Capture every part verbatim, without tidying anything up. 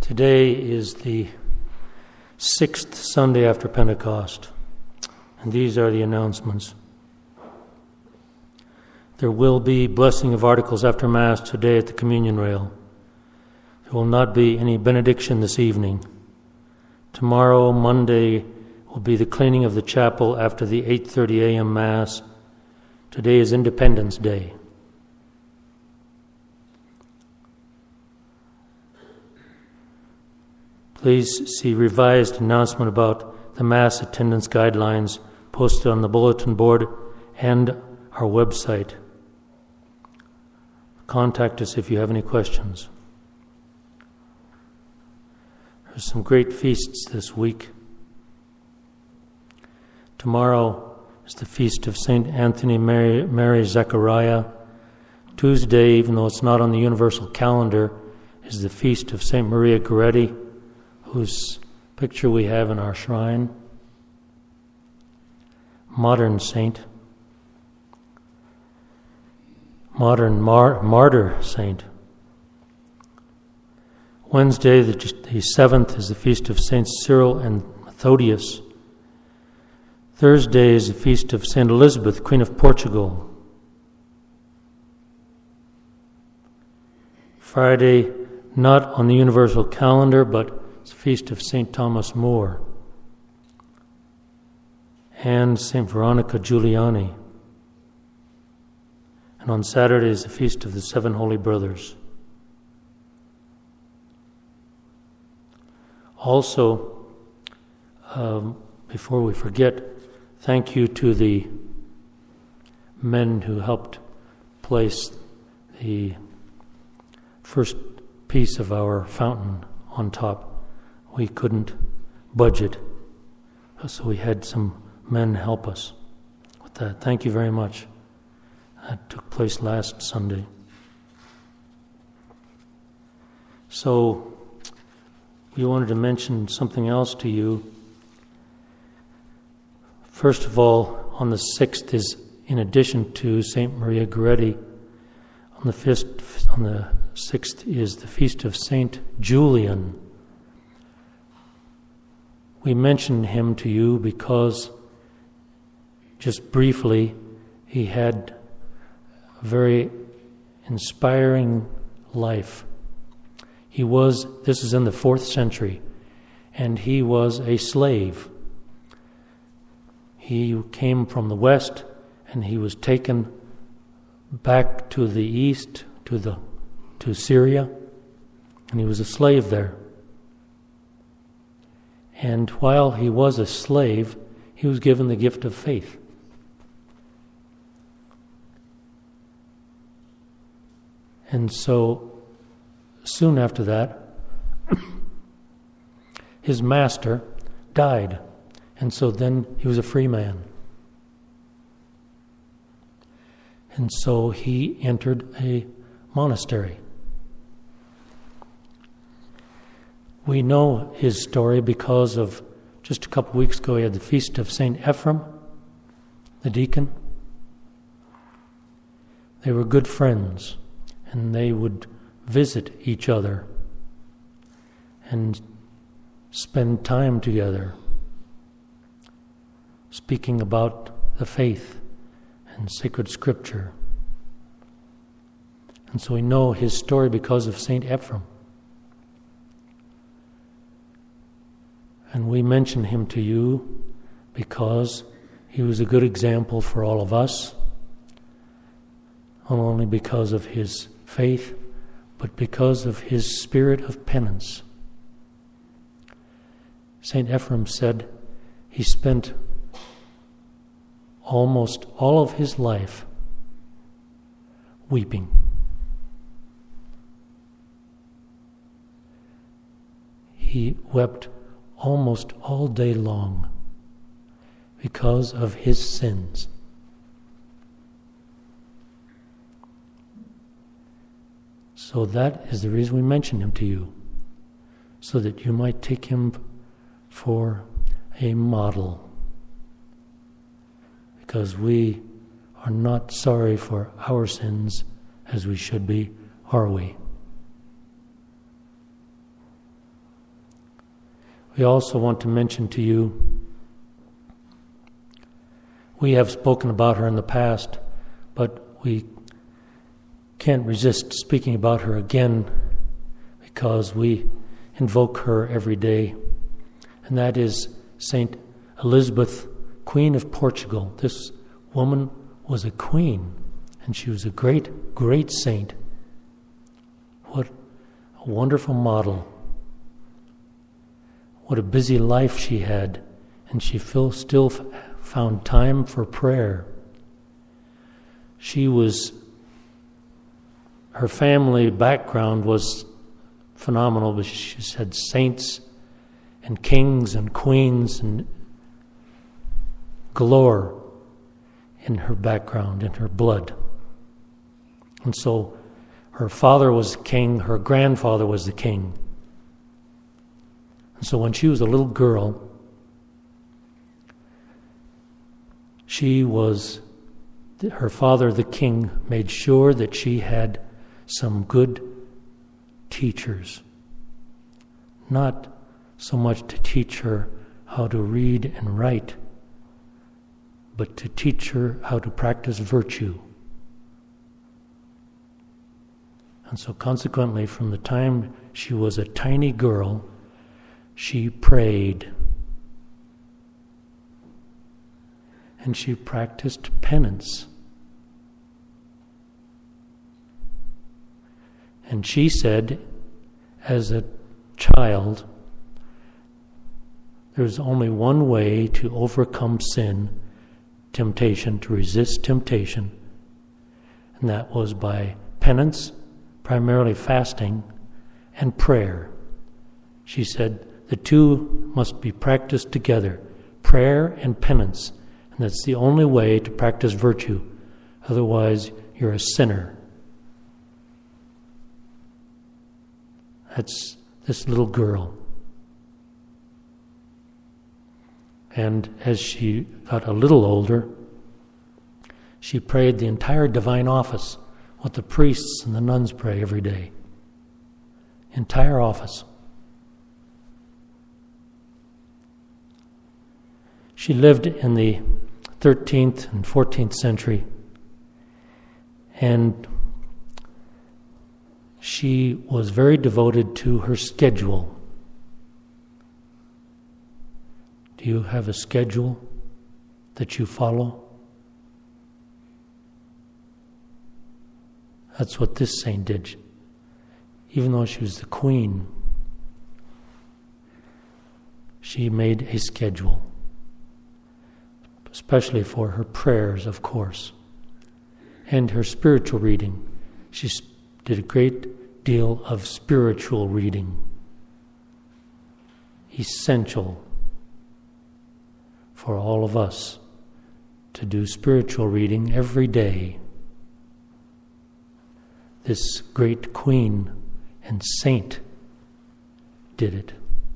Today is the sixth Sunday after Pentecost, and these are the announcements. There will be blessing of articles after Mass today at the communion rail. There will not be any benediction this evening. Tomorrow, Monday, will be the cleaning of the chapel after the eight thirty a.m. Mass. Today is Independence Day. Please see revised announcement about the Mass attendance guidelines posted on the bulletin board and our website. Contact us if you have any questions. There's some great feasts this week. Tomorrow is the feast of Saint Anthony Mary, Mary Zechariah. Tuesday, even though it's not on the universal calendar, is the feast of Saint Maria Goretti, whose picture we have in our shrine. Modern saint. Modern mar- martyr saint. Wednesday, the, the seventh, is the feast of Saints Cyril and Methodius. Thursday is the feast of Saint Elizabeth, Queen of Portugal. Friday, not on the universal calendar, but it's the feast of Saint Thomas More and Saint Veronica Giuliani. And on Saturday is the feast of the Seven Holy Brothers. Also, um, before we forget, thank you to the men who helped place the first piece of our fountain on top. We couldn't budget, so we had some men help us with that. Thank you very much. That took place last Sunday. So, we wanted to mention something else to you. First of all, on the sixth is, in addition to Saint Maria Goretti, on the fifth, on the sixth is the feast of Saint Julian. We mention him to you because, just briefly, he had a very inspiring life. He was, this is in the fourth century, and he was a slave. He came from the west, and he was taken back to the east, to the to Syria, and he was a slave there. And while he was a slave, he was given the gift of faith. And so, soon after that, his master died. And so then he was a free man. And so he entered a monastery. We know his story because of, just a couple weeks ago, he had the feast of Saint Ephrem, the deacon. They were good friends, and they would visit each other and spend time together, speaking about the faith and sacred scripture. And so we know his story because of Saint Ephrem. And we mention him to you because he was a good example for all of us, not only because of his faith, but because of his spirit of penance. Saint Ephrem said he spent almost all of his life weeping. He wept almost all day long because of his sins. So that is the reason we mention him to you, so that you might take him for a model. Because we are not sorry for our sins as we should be, are we? We also want to mention to you, we have spoken about her in the past, but we can't resist speaking about her again because we invoke her every day, and that is Saint Elizabeth, Queen of Portugal. This woman was a queen, and she was a great, great saint. What a wonderful model. What a busy life she had, and she still found time for prayer. She was, her family background was phenomenal, but she had saints and kings and queens and galore in her background, in her blood. And so her father was king, her grandfather was the king. And so when she was a little girl, she was, her father, the king, made sure that she had some good teachers. Not so much to teach her how to read and write, but to teach her how to practice virtue. And so consequently, from the time she was a tiny girl, she prayed. And she practiced penance. And she said, as a child, there's only one way to overcome sin, temptation, to resist temptation, and that was by penance, primarily fasting, and prayer. She said the two must be practiced together, prayer and penance, and that's the only way to practice virtue. Otherwise, you're a sinner. That's this little girl. And as she got a little older, she prayed the entire divine office, what the priests and the nuns pray every day. Entire office. She lived in the thirteenth and fourteenth century, and she was very devoted to her schedule. Do you have a schedule that you follow? That's what this saint did. Even though she was the queen, she made a schedule, especially for her prayers, of course, and her spiritual reading. She did a great deal of spiritual reading, essential for all of us to do spiritual reading every day. This great queen and saint did it.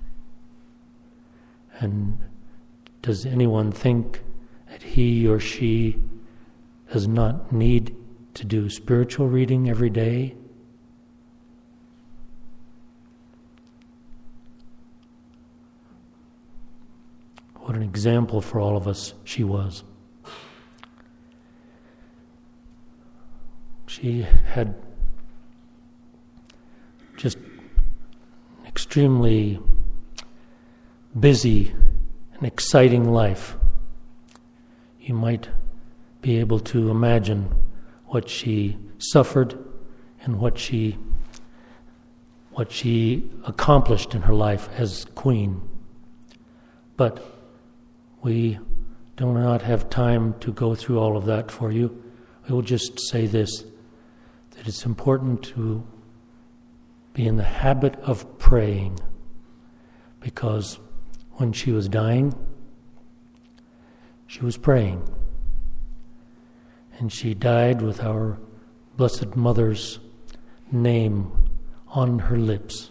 And does anyone think that he or she does not need to do spiritual reading every day? What an example for all of us she was. She had just an extremely busy and exciting life. You might be able to imagine what she suffered and what she what she accomplished in her life as queen. But we do not have time to go through all of that for you. We will just say this, that it's important to be in the habit of praying, because when she was dying, she was praying. And she died with our Blessed Mother's name on her lips.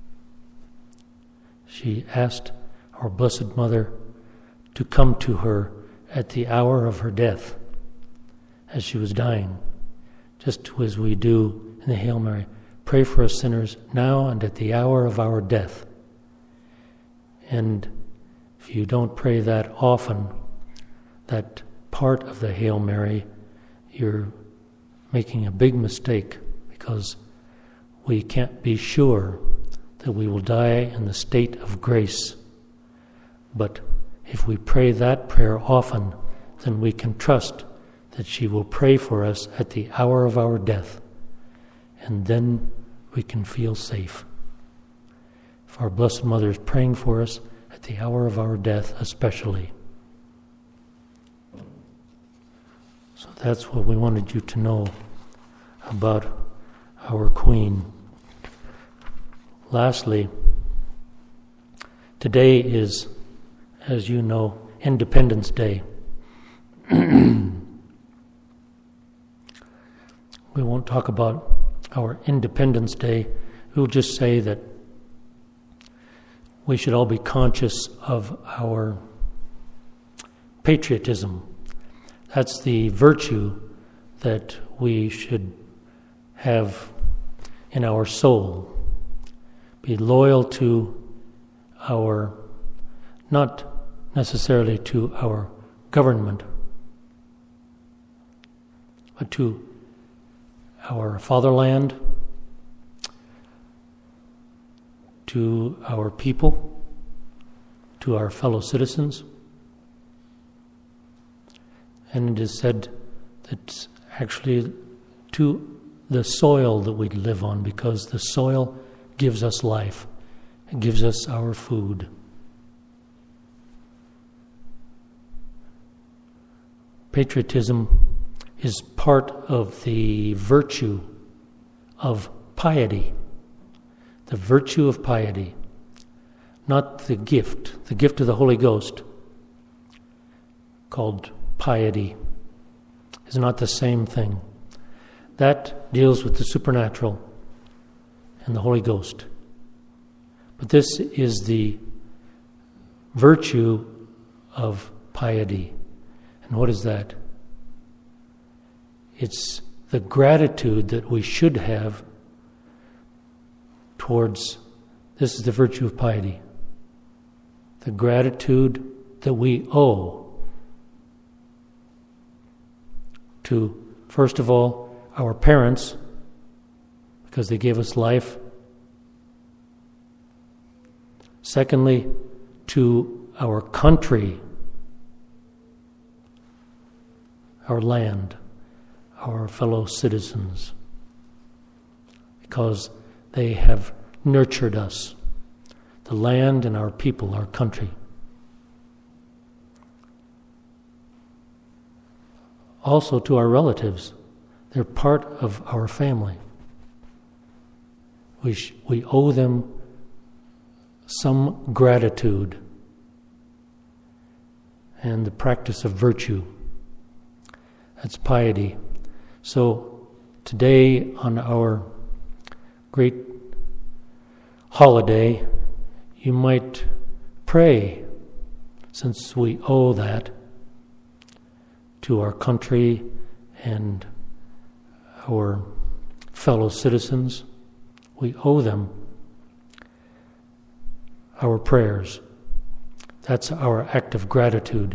She asked our Blessed Mother to come to her at the hour of her death, as she was dying, just as we do in the Hail Mary. Pray for us sinners now and at the hour of our death. And if you don't pray that often, that part of the Hail Mary, you're making a big mistake, because we can't be sure that we will die in the state of grace. But if we pray that prayer often, then we can trust that she will pray for us at the hour of our death, and then we can feel safe. If our Blessed Mother is praying for us at the hour of our death especially. So that's what we wanted you to know about our Queen. Lastly, today is, as you know, Independence Day. We won't talk about our Independence Day. We'll just say that we should all be conscious of our patriotism. That's the virtue that we should have in our soul. Be loyal to our, not necessarily to our government, but to our fatherland, to our people, to our fellow citizens. And it is said that actually to the soil that we live on, because the soil gives us life. It gives us our food. Patriotism is part of the virtue of piety. The virtue of piety, not the gift, the gift of the Holy Ghost, called piety, is not the same thing. That deals with the supernatural and the Holy Ghost. But this is the virtue of piety. And what is that? It's the gratitude that we should have towards, this is the virtue of piety, the gratitude that we owe to, first of all, our parents, because they gave us life. Secondly, to our country, our land, our fellow citizens, because they have nurtured us, the land and our people, our country. Also to our relatives. They're part of our family. We sh- we owe them some gratitude and the practice of virtue. That's piety. So today on our great holiday, you might pray, since we owe that to our country and our fellow citizens. We owe them our prayers. That's our act of gratitude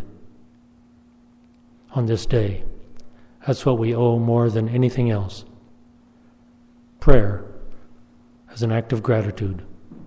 on this day. That's what we owe more than anything else. Prayer as an act of gratitude.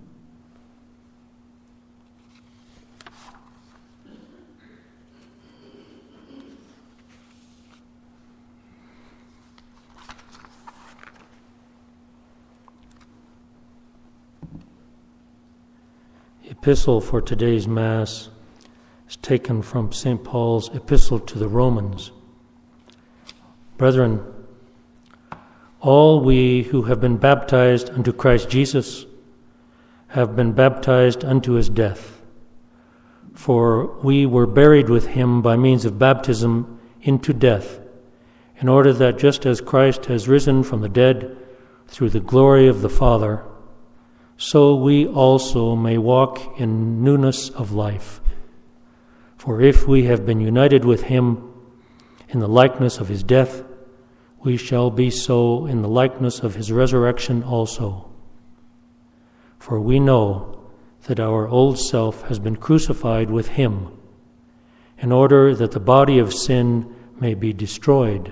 The epistle for today's Mass is taken from Saint Paul's epistle to the Romans. Brethren, all we who have been baptized unto Christ Jesus have been baptized unto his death. For we were buried with him by means of baptism into death, in order that just as Christ has risen from the dead through the glory of the Father, so we also may walk in newness of life. For if we have been united with him in the likeness of his death, we shall be so in the likeness of his resurrection also. For we know that our old self has been crucified with him, in order that the body of sin may be destroyed,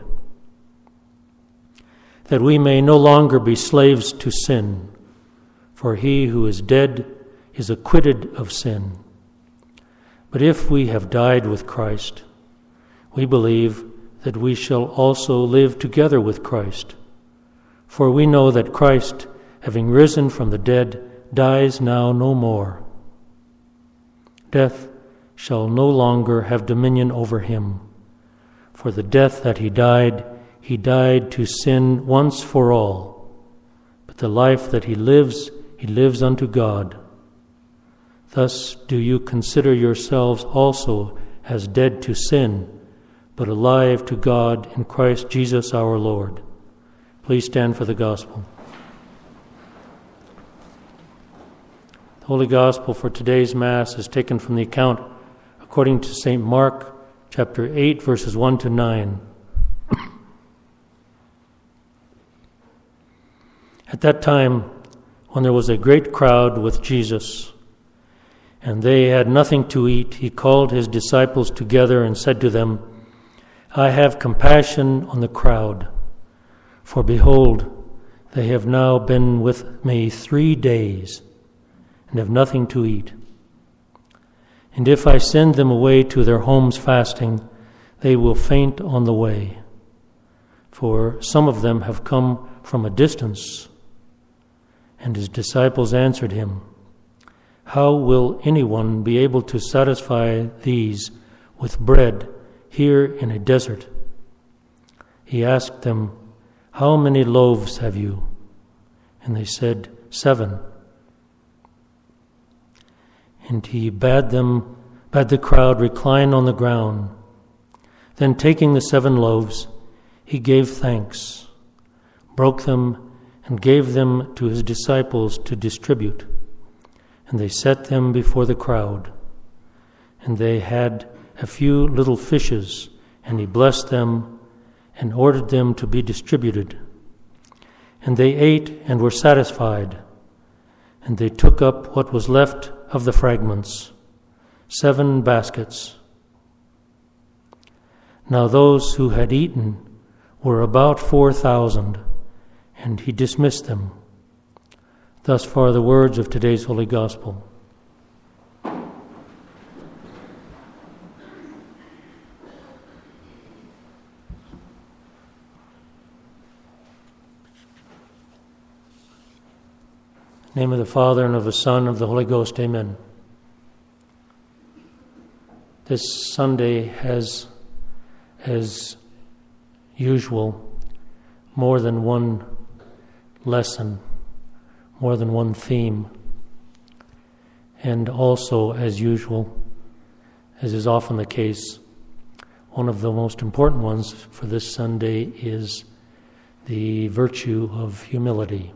that we may no longer be slaves to sin, for he who is dead is acquitted of sin. But if we have died with Christ, we believe that we shall also live together with Christ. For we know that Christ, having risen from the dead, dies now no more. Death shall no longer have dominion over him. For the death that he died, he died to sin once for all. But the life that he lives, he lives unto God. Thus do you consider yourselves also as dead to sin, but alive to God in Christ Jesus our Lord. Please stand for the gospel. The Holy Gospel for today's Mass is taken from the account according to Saint Mark, chapter eight, verses one to nine. At that time, when there was a great crowd with Jesus, and they had nothing to eat, he called his disciples together and said to them, I have compassion on the crowd, for behold, they have now been with me three days and have nothing to eat. And if I send them away to their homes fasting, they will faint on the way, for some of them have come from a distance. And his disciples answered him, How will anyone be able to satisfy these with bread here in a desert? He asked them, How many loaves have you? And they said, Seven. And he bade them, bade the crowd recline on the ground. Then taking the seven loaves, he gave thanks, broke them, and gave them to his disciples to distribute. And they set them before the crowd. And they had a few little fishes, and he blessed them and ordered them to be distributed. And they ate and were satisfied. And they took up what was left of the fragments, seven baskets. Now those who had eaten were about four thousand, and he dismissed them. Thus far the words of today's Holy Gospel. In the name of the Father, and of the Son, and of the Holy Ghost, amen. This Sunday has, as usual, more than one lesson, more than one theme. And also, as usual, as is often the case, one of the most important ones for this Sunday is the virtue of humility.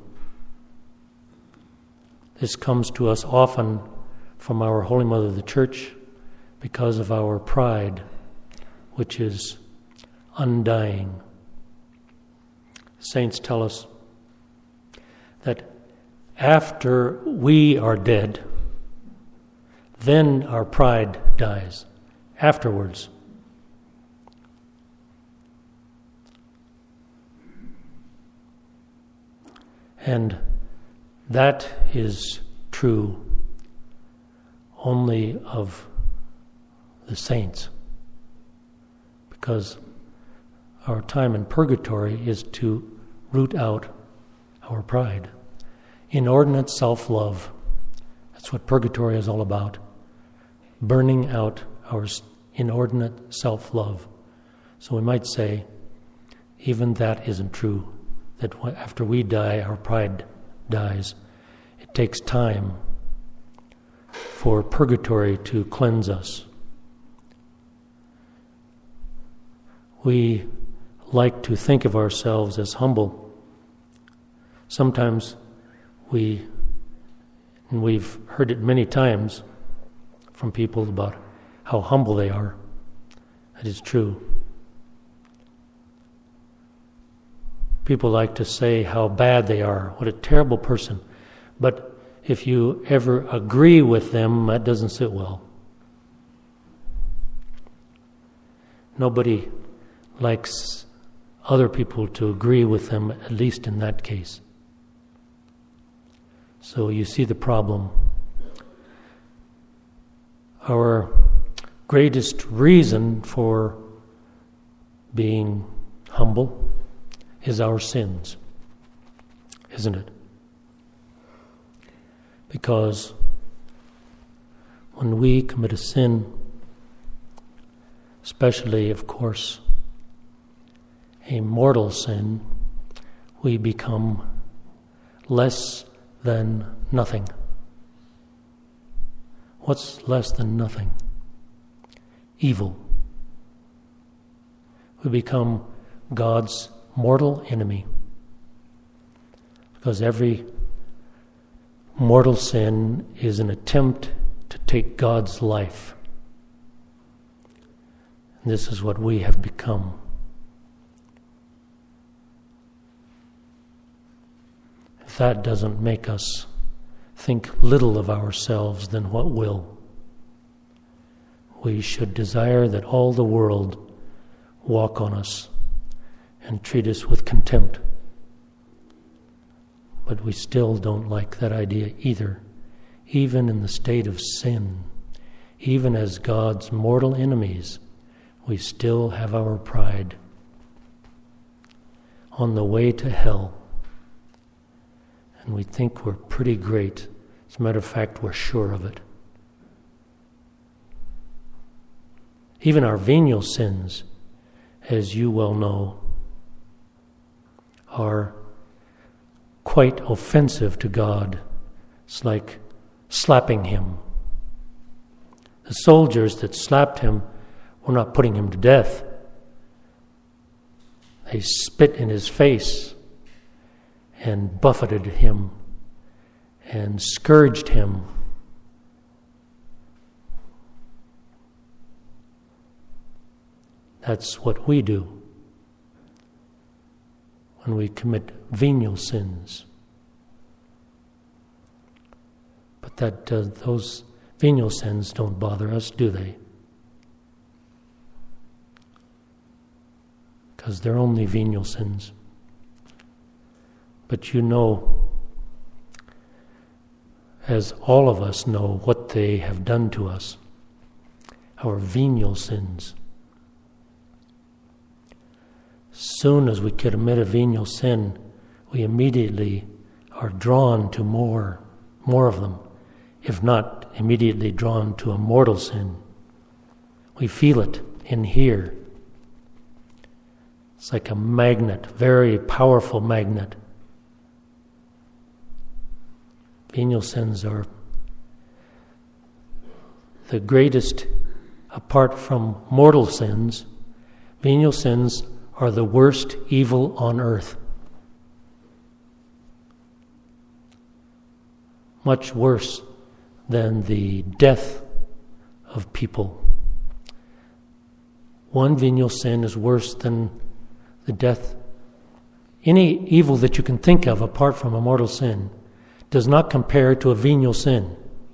This comes to us often from our Holy Mother, the Church, because of our pride, which is undying. Saints tell us that after we are dead, then our pride dies. Afterwards. And that is true only of the saints, because our time in purgatory is to root out our pride. Inordinate self-love. That's what purgatory is all about. Burning out our inordinate self-love. So we might say, even that isn't true, that after we die, our pride dies. It takes time for purgatory to cleanse us. We like to think of ourselves as humble. Sometimes we, and we've heard it many times from people about how humble they are. That is true. People like to say how bad they are, what a terrible person. But if you ever agree with them, that doesn't sit well. Nobody likes other people to agree with them, at least in that case. So you see the problem. Our greatest reason for being humble is our sins, isn't it? Because when we commit a sin, especially, of course, a mortal sin, we become less than nothing. What's less than nothing? Evil. We become God's mortal enemy. Because every mortal sin is an attempt to take God's life. And this is what we have become. If that doesn't make us think little of ourselves, then what will? We should desire that all the world walk on us and treat us with contempt. But we still don't like that idea either. Even in the state of sin, even as God's mortal enemies, we still have our pride. On the way to hell, and we think we're pretty great. As a matter of fact, we're sure of it. Even our venial sins, as you well know, are quite offensive to God. It's like slapping him. The soldiers that slapped him were not putting him to death. They spit in his face and buffeted him and scourged him. That's what we do when we commit venial sins. But that uh, those venial sins don't bother us, do they? Because they're only venial sins. But you know, as all of us know, what they have done to us, our venial sins. As soon as we commit a venial sin, we immediately are drawn to more, more of them, if not immediately drawn to a mortal sin. We feel it in here. It's like a magnet, very powerful magnet. Venial sins are the greatest, apart from mortal sins. Venial sins are the worst evil on earth. Much worse than the death of people. One venial sin is worse than the death. Any evil that you can think of apart from a mortal sin does not compare to a venial sin.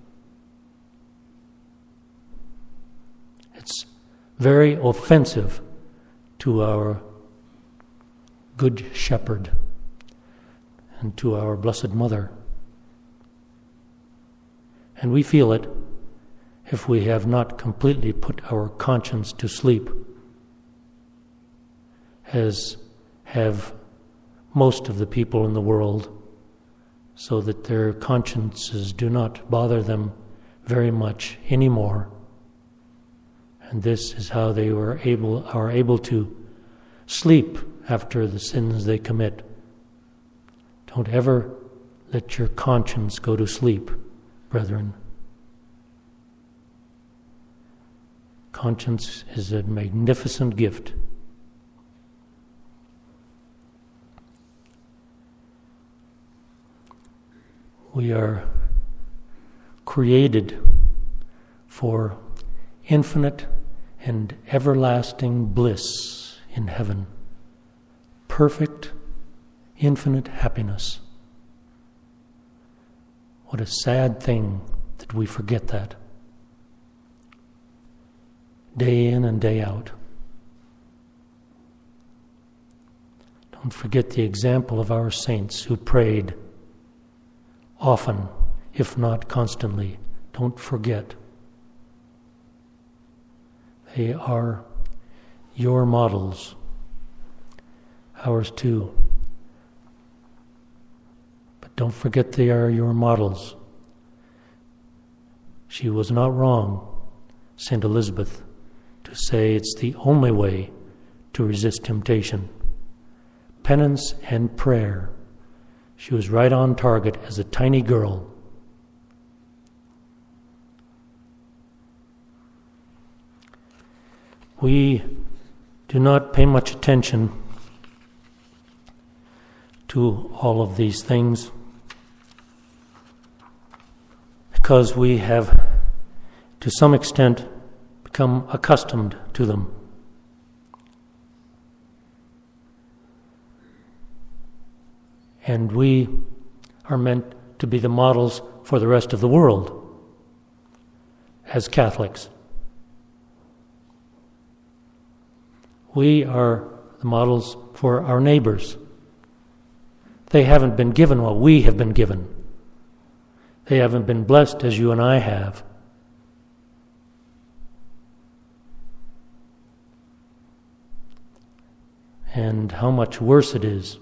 It's very offensive to our Good Shepherd and to our Blessed Mother. And we feel it if we have not completely put our conscience to sleep, as have most of the people in the world, so that their consciences do not bother them very much anymore. And this is how they were able are able to sleep after the sins they commit. Don't ever let your conscience go to sleep, brethren. Conscience is a magnificent gift. We are created for infinite and everlasting bliss in heaven. Perfect, infinite happiness. What a sad thing that we forget that. Day in and day out. Don't forget the example of our saints who prayed often, if not constantly. Don't forget. They are your models. Ours too. But don't forget they are your models. She was not wrong, Saint Elizabeth, to say it's the only way to resist temptation. Penance and prayer. She was right on target as a tiny girl. We do not pay much attention to all of these things because we have, to some extent, become accustomed to them. And we are meant to be the models for the rest of the world as Catholics. We are the models for our neighbors. They haven't been given what we have been given. They haven't been blessed as you and I have. And how much worse it is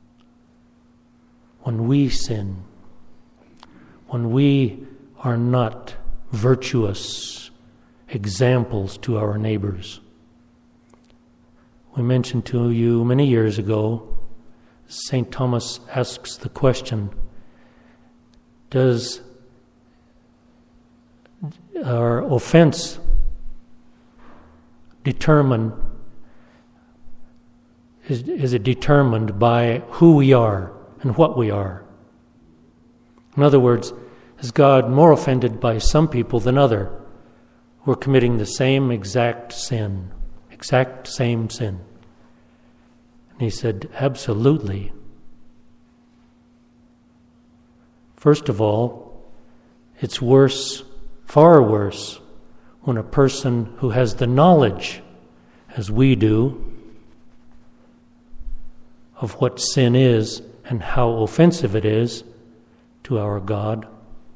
when we sin, when we are not virtuous examples to our neighbors. We mentioned to you many years ago, Saint Thomas asks the question, does our offense determine, is, is it determined by who we are and what we are? In other words, is God more offended by some people than other who are committing the same exact sin, exact same sin? And he said, absolutely. First of all, it's worse, far worse, when a person who has the knowledge, as we do, of what sin is and how offensive it is to our God,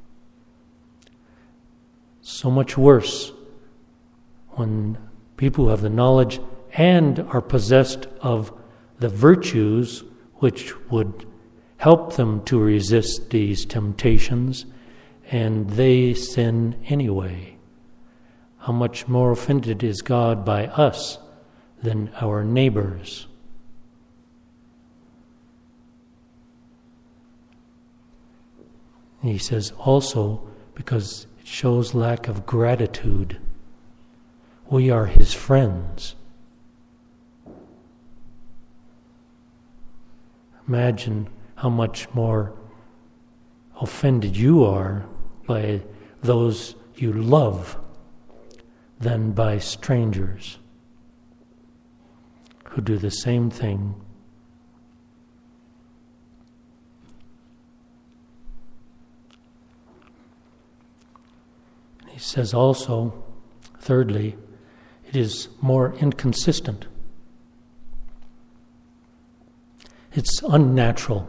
so much worse when people who have the knowledge and are possessed of the virtues which would help them to resist these temptations, and they sin anyway. How much more offended is God by us than our neighbors? He says also because it shows lack of gratitude. We are his friends. Imagine how much more offended you are by those you love than by strangers who do the same thing. He says also, thirdly, it is more inconsistent. It's unnatural.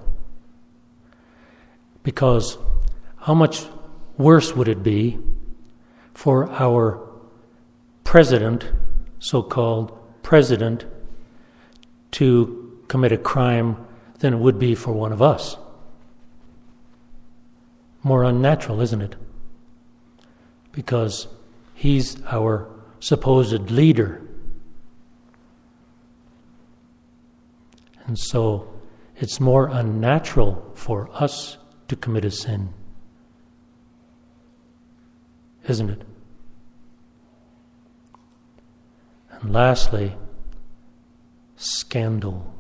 Because how much worse would it be for our president, so-called president, to commit a crime than it would be for one of us? More unnatural, isn't it? Because he's our supposed leader. And so it's more unnatural for us to commit a sin, isn't it? And lastly, scandal.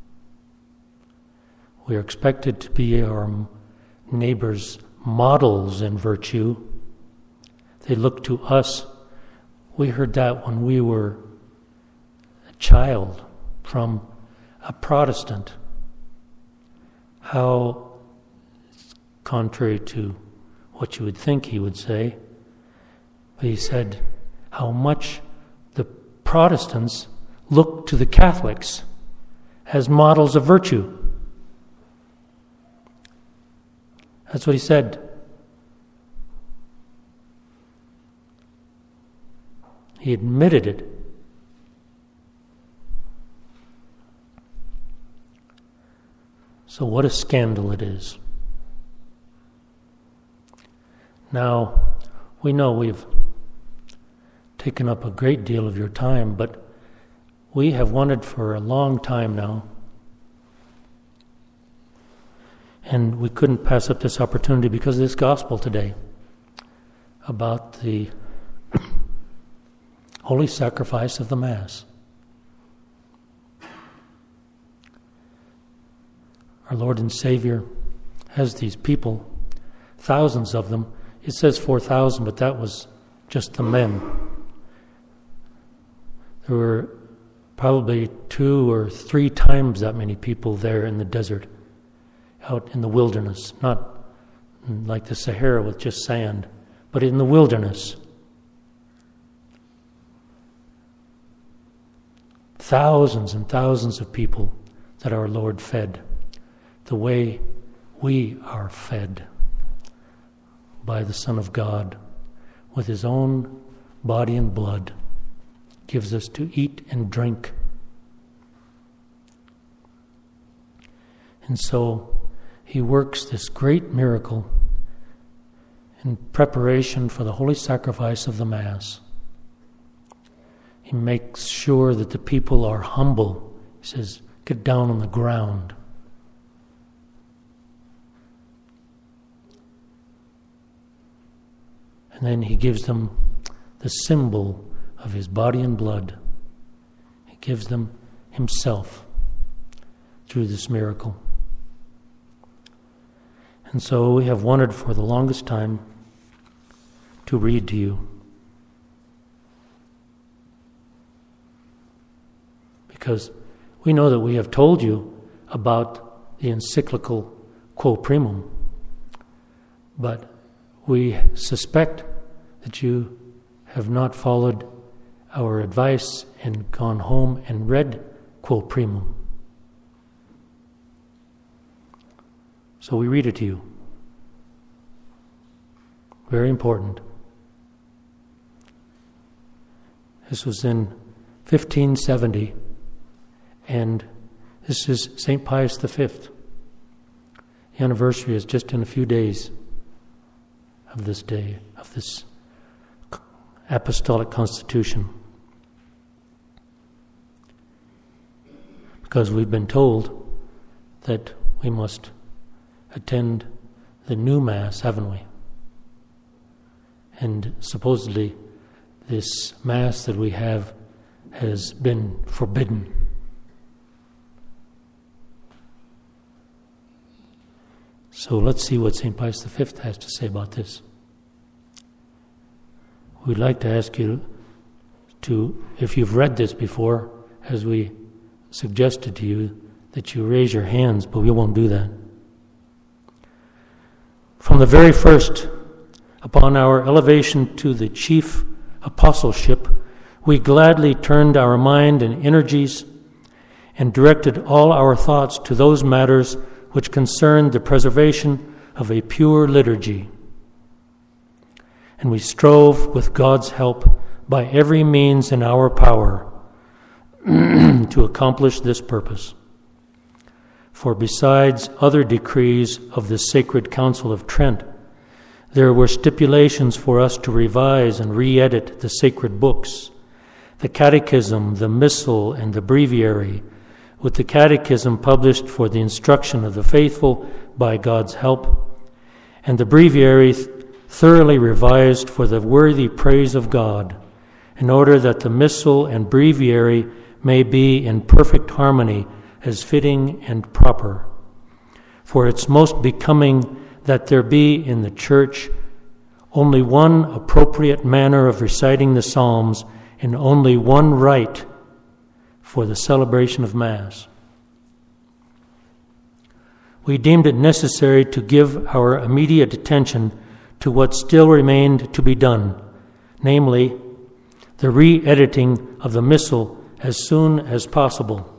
We are expected to be our neighbors' models in virtue. They look to us. We heard that when we were a child from a Protestant. How contrary to what you would think he would say. But he said how much the Protestants look to the Catholics as models of virtue. That's what he said. He admitted it. So what a scandal it is. Now, we know we've taken up a great deal of your time, but we have wanted for a long time now, and we couldn't pass up this opportunity because of this gospel today about the holy sacrifice of the Mass. Our Lord and Savior has these people, thousands of them. It says four thousand, but that was just the men. There were probably two or three times that many people there in the desert, out in the wilderness, not like the Sahara with just sand, but in the wilderness. Thousands and thousands of people that our Lord fed, the way we are fed by the Son of God with his own body and blood, gives us to eat and drink. And so he works this great miracle in preparation for the holy sacrifice of the Mass. He makes sure that the people are humble. He says, get down on the ground. And then he gives them the symbol of his body and blood. He gives them himself through this miracle. And so we have wanted for the longest time to read to you. Because we know that we have told you about the encyclical Quo Primum, but we suspect that you have not followed our advice and gone home and read Quo Primum. So we read it to you. Very important. This was in fifteen seventy, and this is Saint Pius the Fifth. The anniversary is just in a few days of this day, of this apostolic constitution. Because we've been told that we must attend the new Mass, haven't we? And supposedly this Mass that we have has been forbidden. So let's see what Saint Pius the Fifth has to say about this. We'd like to ask you to, if you've read this before, as we suggested to you, that you raise your hands, but we won't do that. From the very first, upon our elevation to the chief apostleship, we gladly turned our mind and energies and directed all our thoughts to those matters which concerned the preservation of a pure liturgy. And we strove, with God's help, by every means in our power, to accomplish this purpose. For besides other decrees of the Sacred Council of Trent, there were stipulations for us to revise and re-edit the sacred books, the Catechism, the Missal, and the Breviary, with the Catechism published for the instruction of the faithful by God's help, and the Breviary th- thoroughly revised for the worthy praise of God, in order that the Missal and Breviary may be in perfect harmony as fitting and proper. For it's most becoming that there be in the Church only one appropriate manner of reciting the Psalms and only one rite for the celebration of Mass. We deemed it necessary to give our immediate attention to what still remained to be done, namely, the re-editing of the Missal as soon as possible.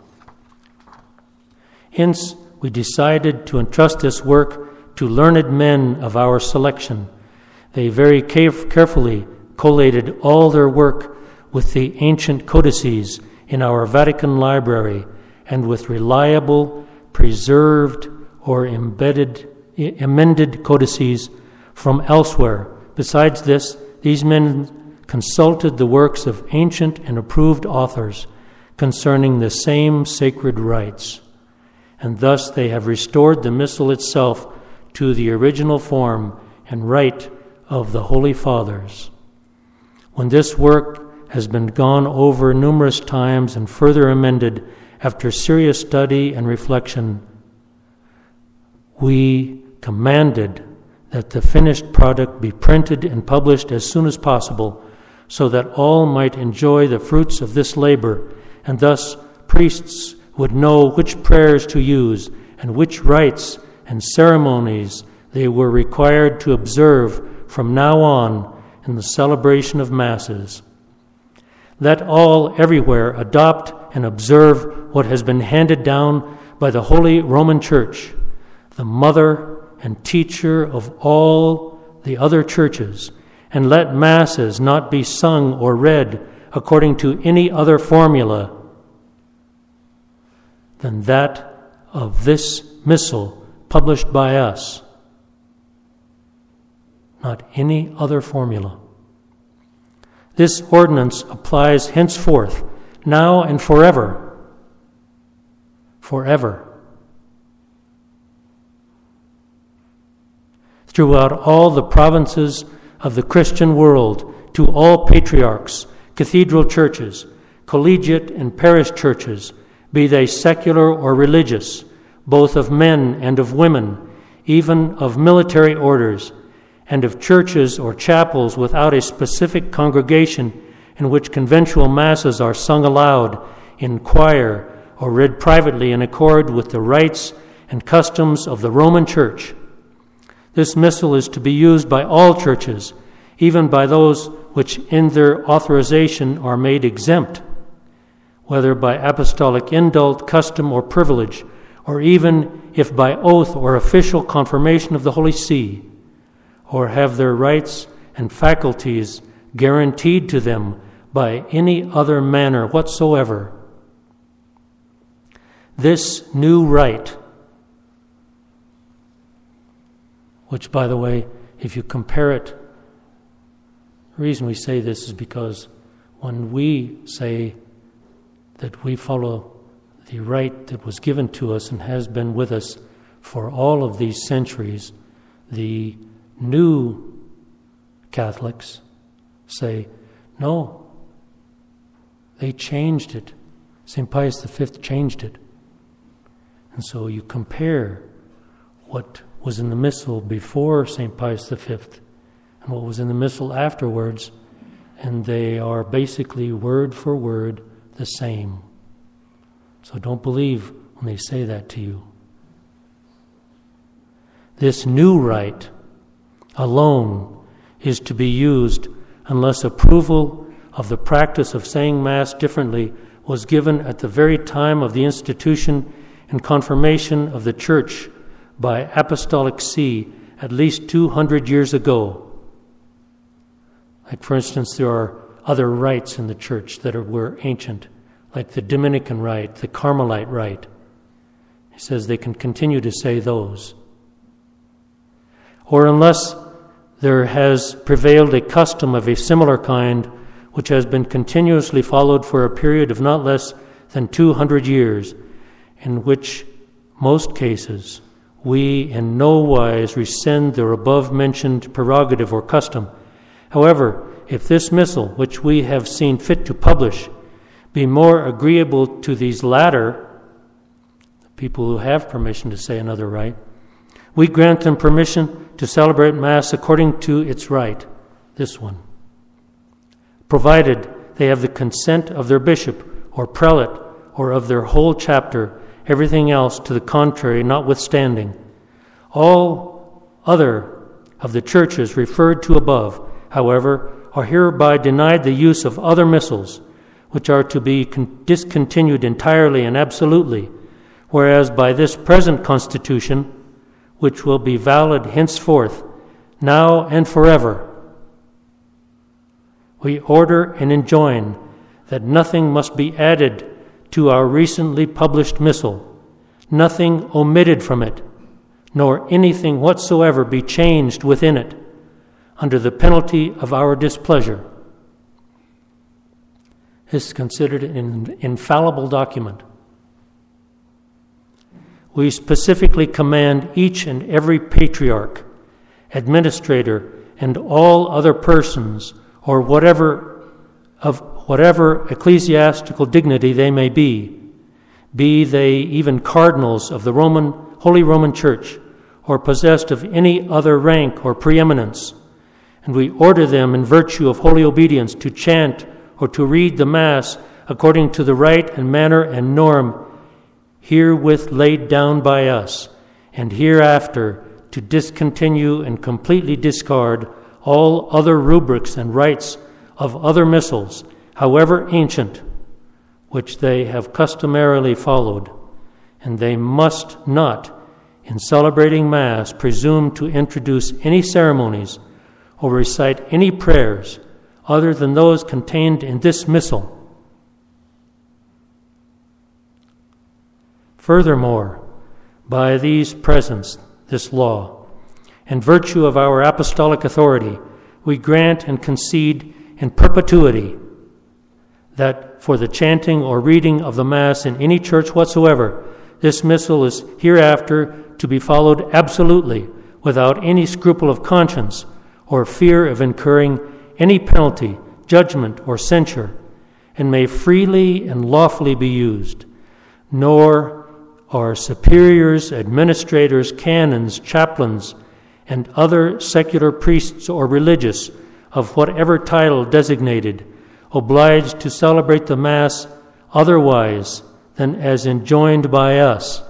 Hence, we decided to entrust this work to learned men of our selection. They very caref- carefully collated all their work with the ancient codices in our Vatican library and with reliable, preserved, or embedded, amended codices from elsewhere. Besides this, these men consulted the works of ancient and approved authors concerning the same sacred rites, and thus they have restored the Missal itself to the original form and rite of the Holy Fathers. When this work has been gone over numerous times and further amended after serious study and reflection, we commanded that the finished product be printed and published as soon as possible, so that all might enjoy the fruits of this labor, and thus priests would know which prayers to use and which rites and ceremonies they were required to observe from now on in the celebration of Masses. Let all everywhere adopt and observe what has been handed down by the Holy Roman Church, the mother and teacher of all the other churches, and let Masses not be sung or read according to any other formula than that of this Missal published by us, not any other formula. This ordinance applies henceforth, now and forever, forever. Throughout all the provinces of the Christian world, to all patriarchs, cathedral churches, collegiate and parish churches, be they secular or religious, both of men and of women, even of military orders, and of churches or chapels without a specific congregation in which conventual masses are sung aloud in choir or read privately in accord with the rites and customs of the Roman Church. This Missal is to be used by all churches, even by those which in their authorization are made exempt, whether by apostolic indult, custom, or privilege, or even if by oath or official confirmation of the Holy See, or have their rights and faculties guaranteed to them by any other manner whatsoever. This new rite, which, by the way, if you compare it, the reason we say this is because when we say that we follow the rite that was given to us and has been with us for all of these centuries, the new Catholics say, no, they changed it. Saint Pius the Fifth changed it. And so you compare what was in the Missal before Saint Pius the Fifth and what was in the Missal afterwards, and they are basically word for word the same. So don't believe when they say that to you. This new rite alone is to be used unless approval of the practice of saying Mass differently was given at the very time of the institution and confirmation of the Church by Apostolic See at least two hundred years ago. Like, for instance, there are other rites in the Church that are, were ancient, like the Dominican rite, the Carmelite rite. He says they can continue to say those. Or unless there has prevailed a custom of a similar kind which has been continuously followed for a period of not less than two hundred years, in which most cases we in no wise rescind their above-mentioned prerogative or custom. However, if this Missal, which we have seen fit to publish, be more agreeable to these latter, the people who have permission to say another rite, we grant them permission to celebrate Mass according to its rite, this one, provided they have the consent of their bishop or prelate or of their whole chapter, everything else to the contrary notwithstanding. All other of the churches referred to above, however, are hereby denied the use of other missals, which are to be con- discontinued entirely and absolutely, whereas by this present constitution, which will be valid henceforth, now and forever, we order and enjoin that nothing must be added to our recently published missal, nothing omitted from it, nor anything whatsoever be changed within it, under the penalty of our displeasure. This is considered an infallible document. We specifically command each and every patriarch, administrator, and all other persons, or whatever of whatever ecclesiastical dignity they may be, be they even cardinals of the Roman Holy Roman Church, or possessed of any other rank or preeminence, and we order them in virtue of holy obedience to chant or to read the Mass according to the rite and manner and norm herewith laid down by us, and hereafter to discontinue and completely discard all other rubrics and rites of other missals, however ancient, which they have customarily followed, and they must not, in celebrating Mass, presume to introduce any ceremonies or recite any prayers other than those contained in this missal. Furthermore, by these presents, this law, in virtue of our apostolic authority, we grant and concede in perpetuity that for the chanting or reading of the Mass in any church whatsoever, this missal is hereafter to be followed absolutely, without any scruple of conscience or fear of incurring any penalty, judgment, or censure, and may freely and lawfully be used. Nor are superiors, administrators, canons, chaplains, and other secular priests or religious of whatever title designated obliged to celebrate the Mass otherwise than as enjoined by us.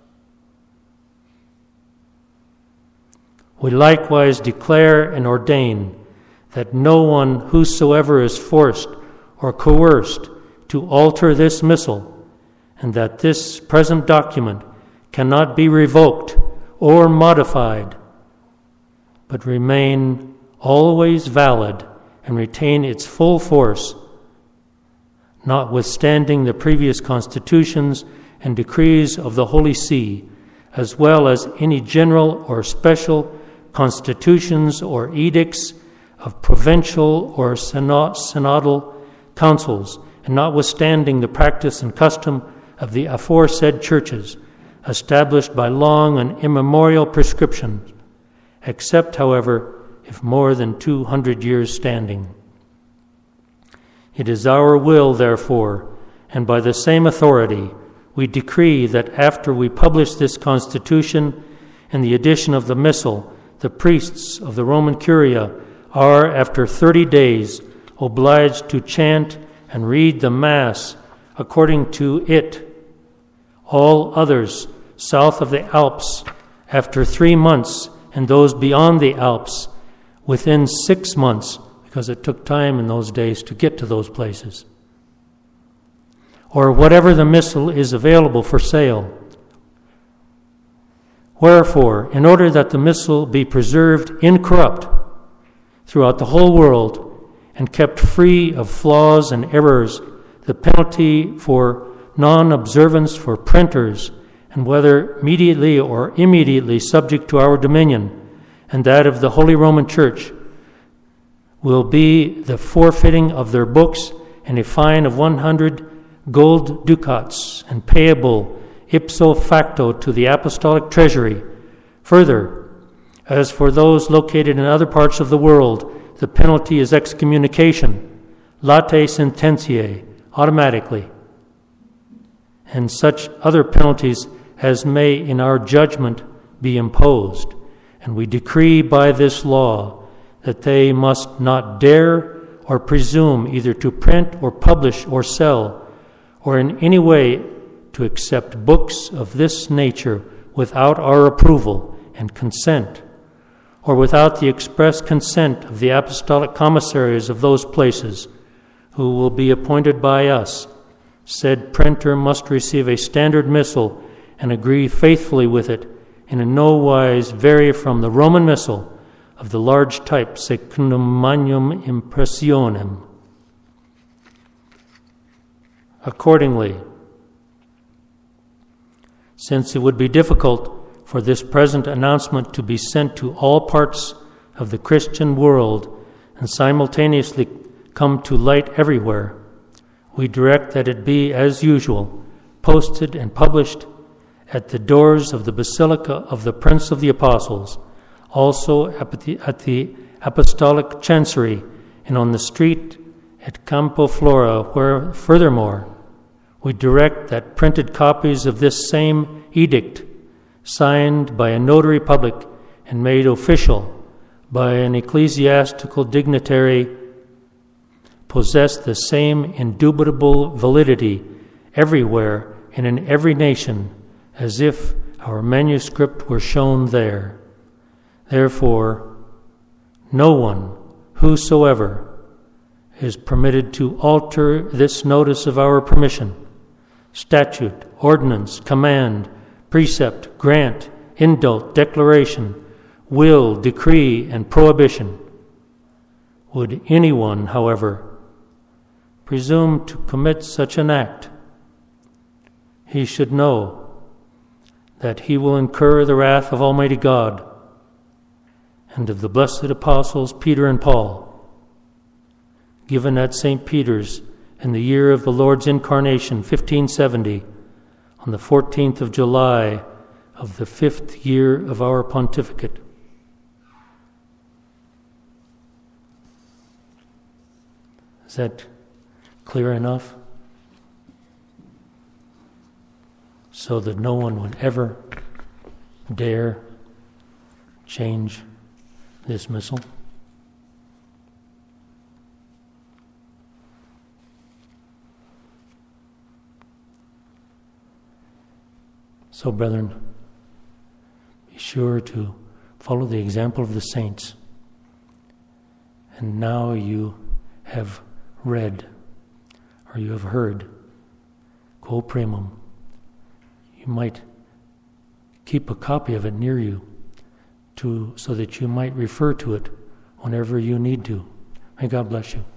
We likewise declare and ordain that no one whosoever is forced or coerced to alter this missal, and that this present document cannot be revoked or modified, but remain always valid and retain its full force, notwithstanding the previous constitutions and decrees of the Holy See, as well as any general or special constitutions or edicts of provincial or synodal councils, and notwithstanding the practice and custom of the aforesaid churches, established by long and immemorial prescriptions, except, however, if more than two hundred years standing. It is our will, therefore, and by the same authority, we decree that after we publish this Constitution and the edition of the Missal, the priests of the Roman Curia are, after thirty days, obliged to chant and read the Mass according to it. All others south of the Alps, after three months, and those beyond the Alps, within six months, because it took time in those days to get to those places, or whatever the missal is available for sale. Wherefore, in order that the missal be preserved incorrupt throughout the whole world and kept free of flaws and errors, the penalty for non-observance for printers, and whether immediately or immediately subject to our dominion, and that of the Holy Roman Church, will be the forfeiting of their books and a fine of one hundred gold ducats, and payable ipso facto to the apostolic treasury. Further, as for those located in other parts of the world, the penalty is excommunication, latae sententiae, automatically, and such other penalties as may in our judgment be imposed. And we decree by this law that they must not dare or presume either to print or publish or sell, or in any way to accept books of this nature without our approval and consent, or without the express consent of the apostolic commissaries of those places, who will be appointed by us, said printer must receive a standard missal and agree faithfully with it, and in no wise vary from the Roman missal of the large type secundum magnum impressionem. Accordingly, since it would be difficult for this present announcement to be sent to all parts of the Christian world and simultaneously come to light everywhere, we direct that it be, as usual, posted and published at the doors of the Basilica of the Prince of the Apostles, also at the, at the Apostolic Chancery, and on the street at Campo Flora, where, furthermore, we direct that printed copies of this same edict, signed by a notary public and made official by an ecclesiastical dignitary, possess the same indubitable validity everywhere and in every nation, as if our manuscript were shown there. Therefore, no one, whosoever, is permitted to alter this notice of our permission, statute, ordinance, command, precept, grant, indult, declaration, will, decree, and prohibition. Would anyone, however, presume to commit such an act, he should know that he will incur the wrath of Almighty God and of the blessed apostles Peter and Paul, given at Saint Peter's in the year of the Lord's incarnation, fifteen seventy, on the fourteenth of July of the fifth year of our pontificate. Is that clear enough? So that no one would ever dare change this missal? So, brethren, be sure to follow the example of the saints. And now you have read, or you have heard, Quo Primum. You might keep a copy of it near you to so that you might refer to it whenever you need to. May God bless you.